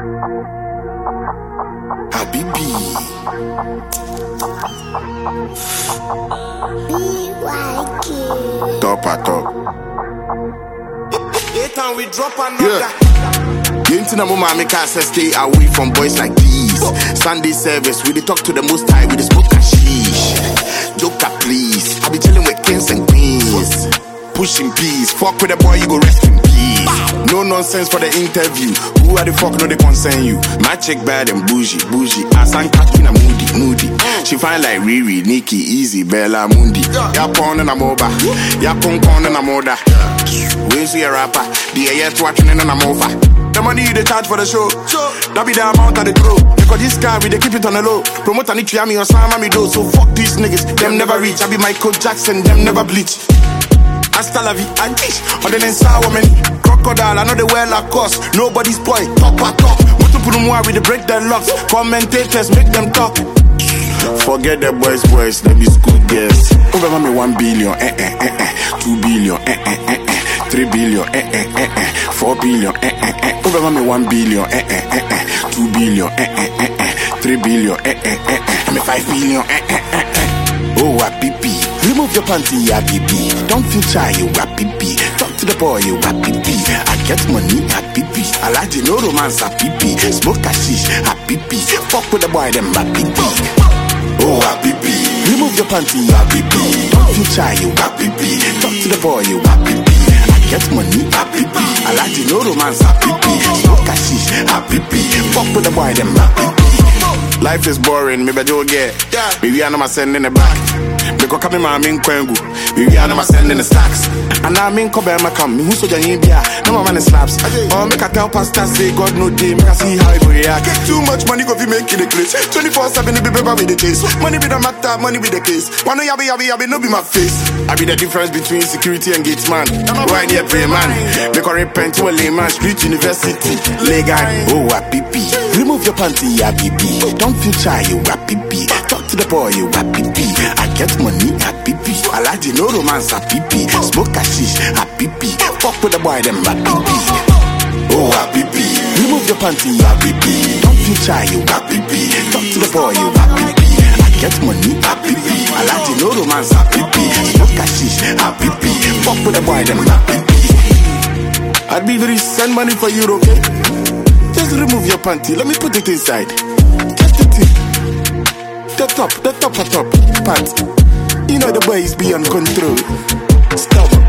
Habibi. Top at top. Time we drop another. Yeah. Into the moment, make us stay away from boys like these. Sunday service, we dey talk to the most high, we dey smoke hashish. Joker, please. I be chilling with kings and queens. Pushing peace. Fuck with the boy, you go rest in peace. No nonsense for the interview. Who are the fuck no they concern you? My chick bad and bougie. As I'm catching a moody. She fine like Riri, Nikki, Easy, Bella, Mundi. Ya pon and a moba. Ya pon and a moda. We see a rapper. The AS watching and I'm over. The money you they charge for the show. That be the amount that they throw. Because this guy, we they keep it on the low. Promoter need to me or slam me do. So fuck these niggas, them never reach. I be Michael Jackson, them never bleach. Hasta la vie, and ish. On the sour man, crocodile, I know the well of course. Nobody's boy, top. What to put them where we they break their locks. Commentators make them talk. Forget the boys, they be school girls. Over me 1 billion, 2 billion, 3 billion, 4 billion, over me 1 billion, 2 billion, 3 billion, I'm 5 billion, oh, happy. Remove your panty, happy. Don't feel shy, you happy. Talk to the boy, you happy. I get money, happy. I like you, no romance, happy. Smoke hashish, happy. Fuck with the boy, them happy. Oh, happy. Remove your panty, happy. Don't feel shy, you happy. Talk to the boy, you happy. I get money, happy. I like you, no romance, happy. Smoke hashish, happy. Fuck with the boy, them happy. Life is boring, maybe don't get. Maybe I'm sending it back. Because coming my main kwengu. Maybe I'm sending the stacks. And I mean come back, come. Who's so janibia? No more man slaps. Or make a tell pastor say God no day. Make a see how it react. Get too much money, go be making the glitch. 24/7 be paper with the case. Money be the matter, money be the case. Wanna yabi, no be my face. I be the difference between security and gates man. Right here, pray man. Make a repent to a layman. Street university, legal. Oh, happy. Remove your panty, happy. Don't feel shy, you happy. Talk to the boy, you happy. I get money, happy. I like you, no romance, happy. Smoke hashish, happy. Fuck with the boy, them happy. Oh, happy. Remove your panty, happy. Don't feel shy, you happy. Talk to the boy, you happy. I get money, happy. I like you, no romance, happy. Smoke hashish, happy. Fuck with the boy, them happy. I'd be very send money for you, okay? Just remove your panty, let me put it inside. Just the tip. The top part. You know the boys beyond control. Stop.